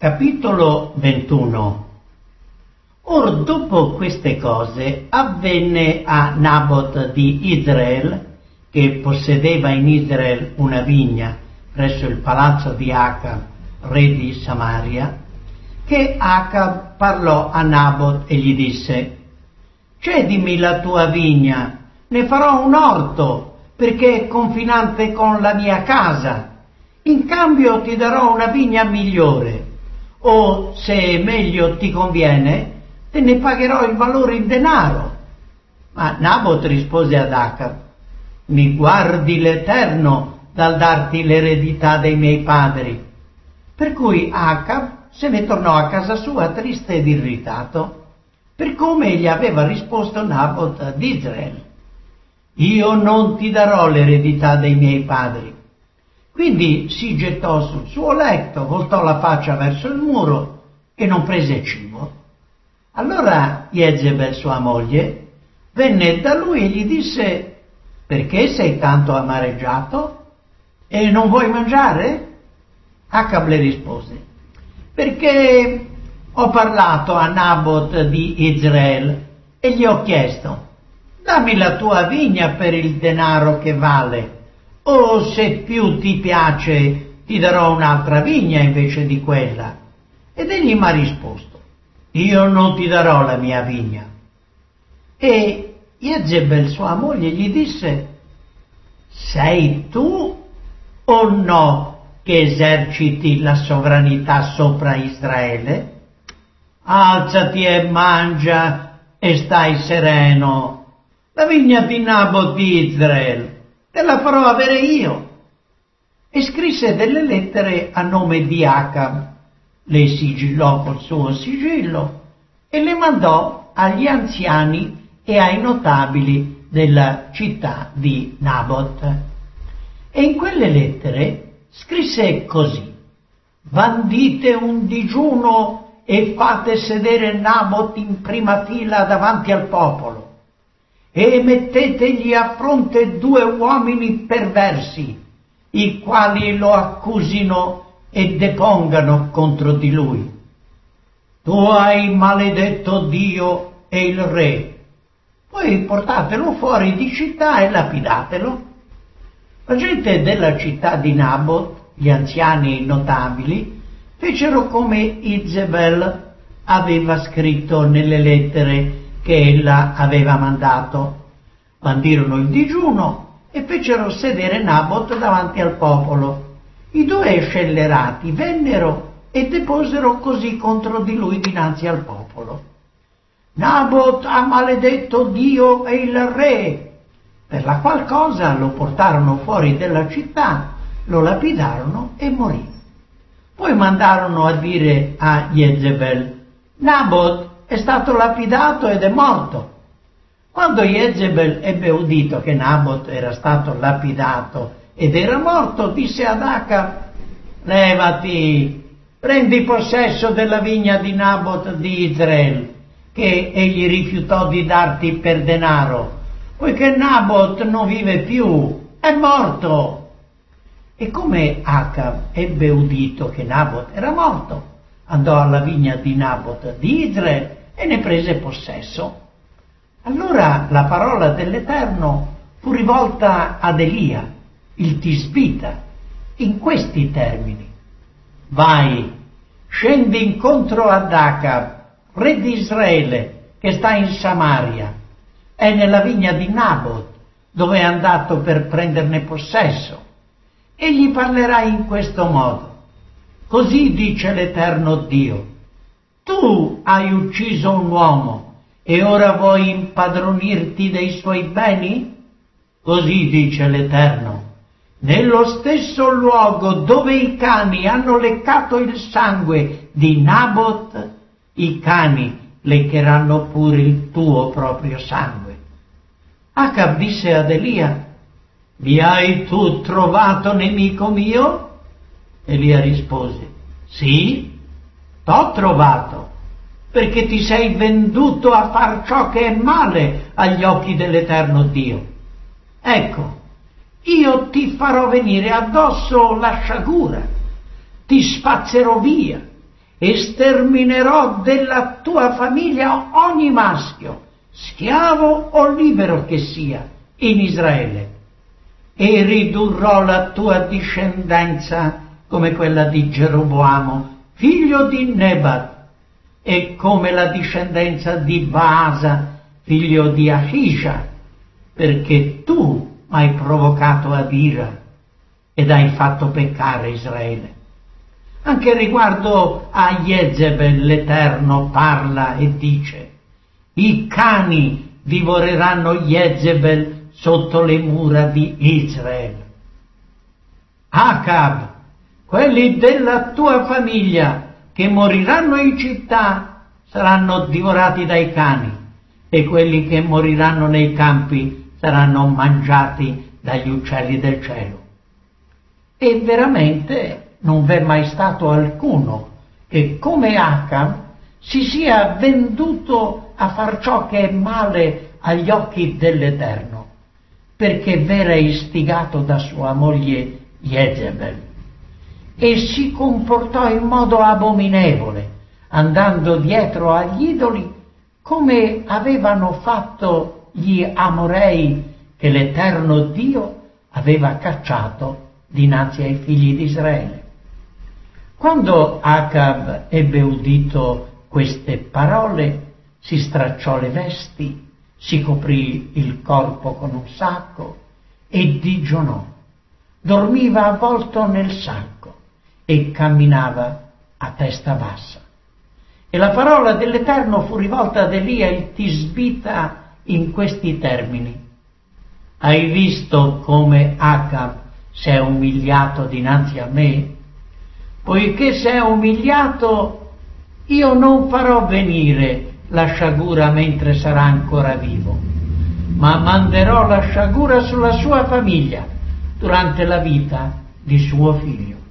Capitolo 21. Or dopo queste cose avvenne a Nabot di Israel, che possedeva in Israel una vigna presso il palazzo di Acab, re di Samaria, che Acab parlò a Nabot e gli disse: «Cedimi la tua vigna, ne farò un orto, perché è confinante con la mia casa. In cambio ti darò una vigna migliore, o se meglio ti conviene, te ne pagherò il valore in denaro». Ma Nabot rispose ad Acab: «Mi guardi l'Eterno dal darti l'eredità dei miei padri». Per cui Acab se ne tornò a casa sua triste ed irritato, per come gli aveva risposto Nabot di Israel: «Io non ti darò l'eredità dei miei padri». Quindi si gettò sul suo letto, voltò la faccia verso il muro e non prese cibo. Allora Jezebel, sua moglie, venne da lui e gli disse: «Perché sei tanto amareggiato? E non vuoi mangiare?» Acab le rispose: «Perché ho parlato a Nabot di Israel e gli ho chiesto: dammi la tua vigna per il denaro che vale, o se più ti piace ti darò un'altra vigna invece di quella». Ed egli mi ha risposto: «Io non ti darò la mia vigna». E Jezebel, sua moglie, gli disse: «Sei tu o no che eserciti la sovranità sopra Israele? Alzati e mangia e stai sereno. La vigna di Nabot di Israel te la farò avere io». E scrisse delle lettere a nome di Acab, le sigillò col suo sigillo e le mandò agli anziani e ai notabili della città di Nabot. E in quelle lettere scrisse così: «Bandite un digiuno e fate sedere Nabot in prima fila davanti al popolo, e mettetegli a fronte 2 uomini perversi, i quali lo accusino e depongano contro di lui. Tu hai maledetto Dio e il re, poi portatelo fuori di città e lapidatelo». La gente della città di Nabot, gli anziani e i notabili, fecero come Jezebel aveva scritto nelle lettere che ella aveva mandato. Bandirono il digiuno e fecero sedere Nabot davanti al popolo. I 2 scellerati vennero e deposero così contro di lui dinanzi al popolo: «Nabot ha maledetto Dio e il re», per la qual cosa lo portarono fuori della città, lo lapidarono e morì. Poi mandarono a dire a Jezebel: «Nabot è stato lapidato ed è morto». Quando Jezebel ebbe udito che Nabot era stato lapidato ed era morto, disse ad Acab: «Levati, prendi possesso della vigna di Nabot di Israel, che egli rifiutò di darti per denaro, poiché Nabot non vive più, è morto». E come Acab ebbe udito che Nabot era morto, andò alla vigna di Nabot di Israel e ne prese possesso. Allora la parola dell'Eterno fu rivolta ad Elia, il tisbita, in questi termini: «Vai, scendi incontro ad Acab, re di Israele, che sta in Samaria, è nella vigna di Nabot, dove è andato per prenderne possesso. Egli parlerà in questo modo: così dice l'Eterno Dio, tu hai ucciso un uomo e ora vuoi impadronirti dei suoi beni? Così dice l'Eterno: nello stesso luogo dove i cani hanno leccato il sangue di Nabot, i cani leccheranno pure il tuo proprio sangue». Acab disse ad Elia: «Mi hai tu trovato nemico mio?» Elia rispose: «Sì, t'ho trovato, perché ti sei venduto a far ciò che è male agli occhi dell'Eterno Dio. Ecco, io ti farò venire addosso la sciagura, ti spazzerò via e sterminerò della tua famiglia ogni maschio, schiavo o libero che sia, in Israele, e ridurrò la tua discendenza come quella di Geroboamo, figlio di Nebat, e come la discendenza di Baasa, figlio di Ahisha, perché tu m'hai provocato ad ira ed hai fatto peccare Israele. Anche riguardo a Jezebel l'Eterno parla e dice: i cani divoreranno Jezebel sotto le mura di Israele. Acab, quelli della tua famiglia che moriranno in città saranno divorati dai cani, e quelli che moriranno nei campi saranno mangiati dagli uccelli del cielo. E veramente non v'è mai stato alcuno che, come Acab, si sia venduto a far ciò che è male agli occhi dell'Eterno, perché v'era istigato da sua moglie Jezebel, e si comportò in modo abominevole, andando dietro agli idoli, come avevano fatto gli Amorei che l'Eterno Dio aveva cacciato dinanzi ai figli di Israele. Quando Acab ebbe udito queste parole, si stracciò le vesti, si coprì il corpo con un sacco e digiunò. Dormiva avvolto nel sacco e camminava a testa bassa. E la parola dell'Eterno fu rivolta ad Elia il Tisbita in questi termini: hai visto come Acab si è umiliato dinanzi a me? Poiché si è umiliato, io non farò venire la sciagura mentre sarà ancora vivo, ma manderò la sciagura sulla sua famiglia durante la vita di suo figlio.